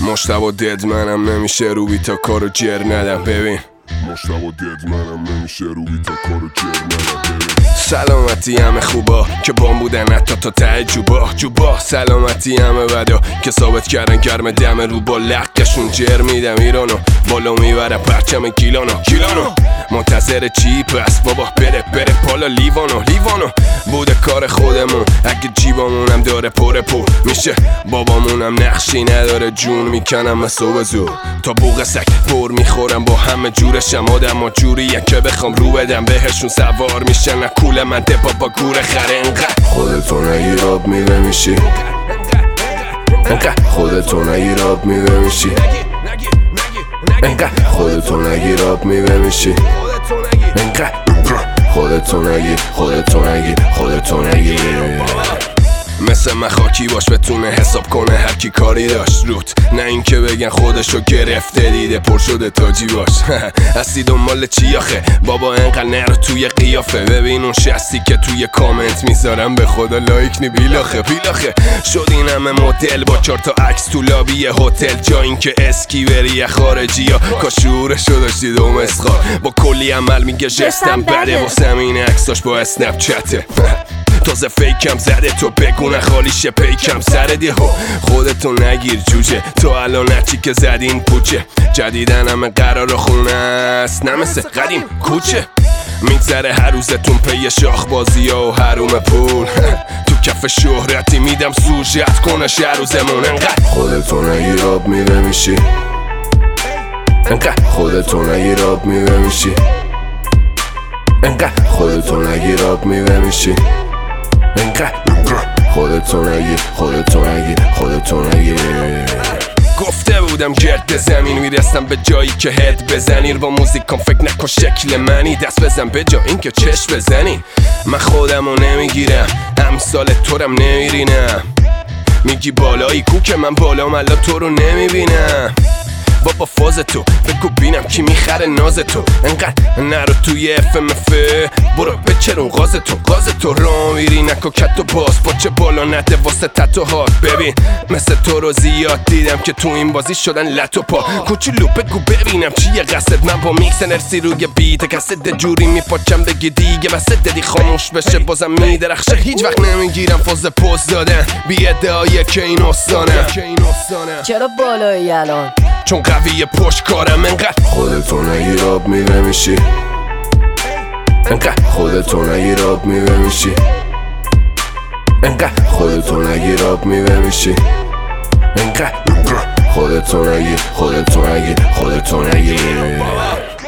مشتبه دد منم نمیشه رو بیتا کارو جر ندم ببین مشتبه دد منم نمیشه رو بیتا کارو جر ندم ببین سلامتی همه خوبا که بام بودن حتی تا ته جوبا سلامتی همه بدا که ثابت کردن گرم دم رو با لقشون جر میدم ایرانو بالا میبرم پرچم گیلانو منتظر چی پس بابا بره پالا لیوانو بوده کار خودمون اگه جیبامونم داره پر میشه بابامونم نقشی نداره جون میکنم مثل زور تا بوق سگ پر میخورم با همه جورشم آدم جوریه که بخوام رو بدم بهشون سوار میشن نکول من ده بابا گور خره انقدر خودتون اگه راب میوه میشی خودتون اگه راب میوه میشی خودتون اگه راب میوه میشی خودتون اگه مثل من خاکی باش بتونه حساب کنه هر کی کاری داشت روت نه اینکه بگن خودشو گرفته دیده پر شده تاجی باش هستی دنبال چی آخه بابا انقدر نرو توی قیافه ببین اون شستی که توی کامنت میذارم به خدا لایک نی بیلاخه شد این همه مدل با 4 تا عکس تو لابی هتل جا اینکه اسکی بری خارجی ها کاشورشو داشتی دوم اسخار با کلی عمل میگه جستم بده واسه این عکساش با اسنپ چته تازه فیکم زده تو بگو نخالیشه پیکم سردی خودتو نگیر جوجه تو الان هرچی که زدین پوچه جدیدن همه قرار خونه است نه مثل قدیم کوچه میگذره هر روزتون پی شاخ بازی ها و حروم پول تو کف شهرتی میدم سوژت کنه شهر روزمون انقدر خودتون اگه راب میوه میشی خودتون اگه راب میوه میشی خودتون اگه راب میوه میشی خودتون اگه گفته بودم گرد زمین میرسم به جایی که هد بزنی با موزیکم فکر نکن شکل منی دست بزن به جا این که چشم بزنی من خودمو نمیگیرم امثال تورم نمیرینم میگی بالایی کو که من بالا ملا تو رو نمیبینم بابا فاز تو بگو بینم کی میخره ناز تو انقدر نرو توی FMF برو بچرون غاز تو را میری نکو کت و باز با چه بالا نده واسه تتو هات ببین مثل تو رو زیاد دیدم که تو این بازی شدن لط و پا کوچولو بگو ببینم چیه قصد من با میکس نرسی روی بیت کسد جوری میپاچم بگی دیگه بس ددی خاموش بشه بازم میدرخشه هیچ وقت نمیگیرم فاز پوز دادن بی ادعایه که این استانه چرا بالایی الان چون قوی پشت کارم انقدر خودتون اگه راب میوه میشی خودتون اگه راب میوه میشی خودتون اگه راب میوه میشی خودتون اگه